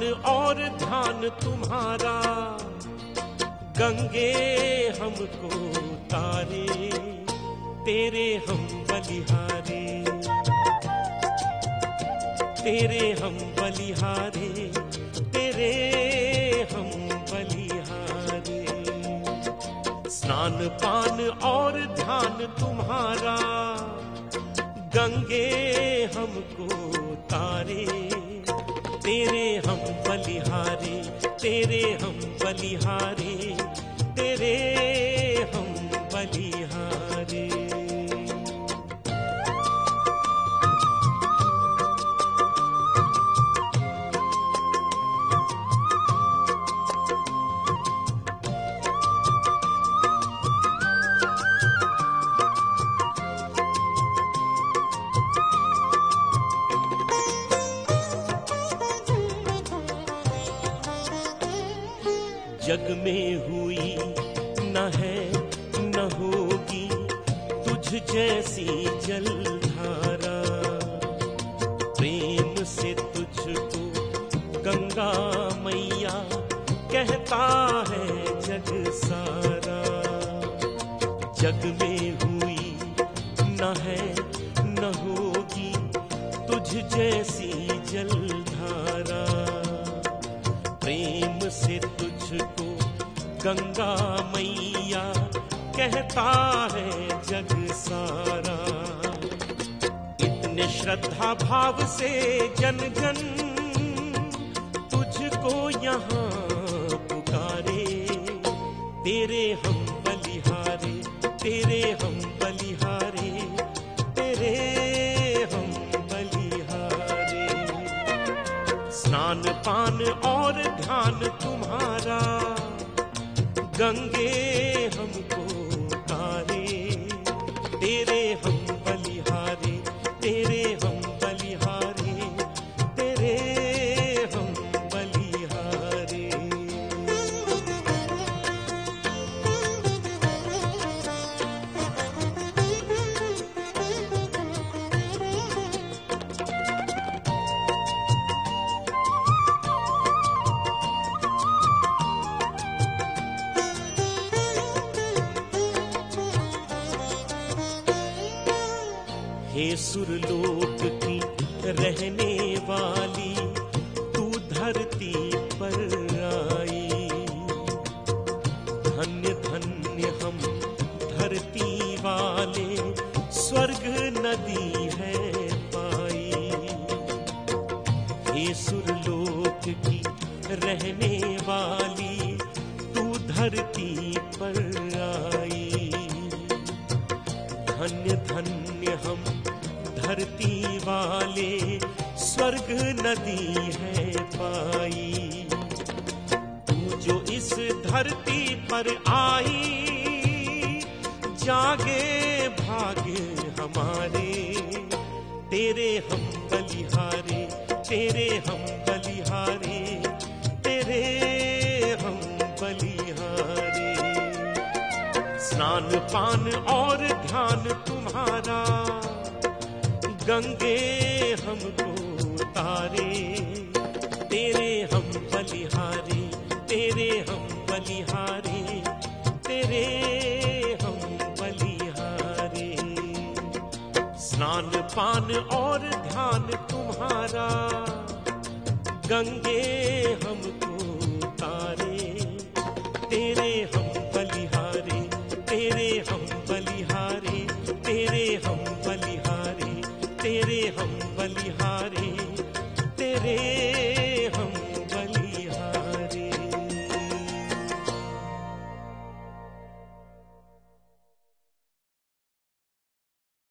और ध्यान तुम्हारा, गंगे हमको तारे, तेरे हम बलिहारे, तेरे हम बलिहारे, तेरे हम बलिहारे। स्नान पान और ध्यान तुम्हारा, गंगे हमको तारे, तेरे हम बलिहारे, तेरे हम बलिहारे, तेरे हम बलिहारे। जग में हुई न है न होगी तुझ जैसी जलधारा, प्रेम से तुझको गंगा मैया कहता है जग सारा। जग में हुई न है न होगी तुझ जैसी जलधारा, प्रेम से तुझको गंगा मैया कहता है जग सारा। इतने श्रद्धा भाव से जन जन तुझको यहाँ पुकारे, तेरे हम बलिहारे, तेरे हम बलिहारे, तेरे हम बलिहारे। स्नान पान और ध्यान तुम्हारा, गंगे हमको तारे, तेरे हम बलिहारे, तेरे हम बलिहारे, तेरे हम बलिहारे। हे सुरलोक की रहने वाली, तू धरती पर आई। धन्य धन्य हम धरती वाले, स्वर्ग नदी है पाई। हे सुरलोक की रहने वाली, तू धरती पर आई। धन्य धन्य हम धरती वाले, स्वर्ग नदी है पाई। तू जो इस धरती पर आई, जागे भाग्य हमारे, तेरे हम बलिहारे, तेरे हम बलिहारे, तेरे हम बलिहारे। स्नान पान और ध्यान तुम्हारा, गंगे हमको तारे, तेरे हम बलिहारे, तेरे हम बलिहारे, तेरे हम बलिहारे। स्नान पान और ध्यान तुम्हारा, गंगे हमको तारे, तेरे हम बलिहारे, तेरे हम बलिहारे, तेरे हम बलिहारे, तेरे हम बलिहारे, तेरे